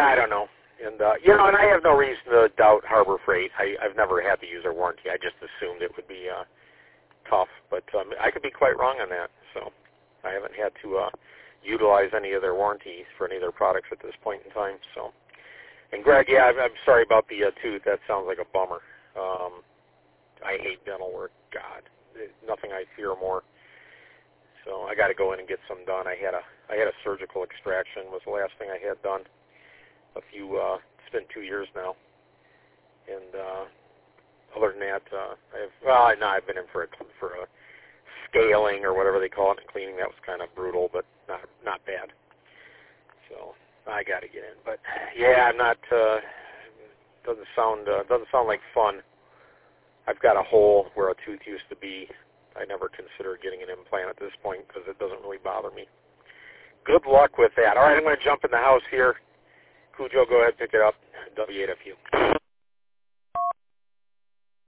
I don't know. And, and I have no reason to doubt Harbor Freight. I've never had to use their warranty. I just assumed it would be tough. But I could be quite wrong on that. So I haven't had to utilize any of their warranties for any of their products at this point in time. So, and Greg, yeah, I'm sorry about the tooth. That sounds like a bummer. I hate dental work. God, nothing I fear more. So I got to go in and get some done. I had a surgical extraction was the last thing I had done. It's been 2 years now. And other than that, I've been in for a scaling or whatever they call it, and cleaning. That was kind of brutal, but not bad. So I got to get in. But yeah, I'm not. Doesn't sound like fun. I've got a hole where a tooth used to be. I never considered getting an implant at this point because it doesn't really bother me. Good luck with that. All right, I'm going to jump in the house here. Cujo, go ahead, pick it up. W8FU.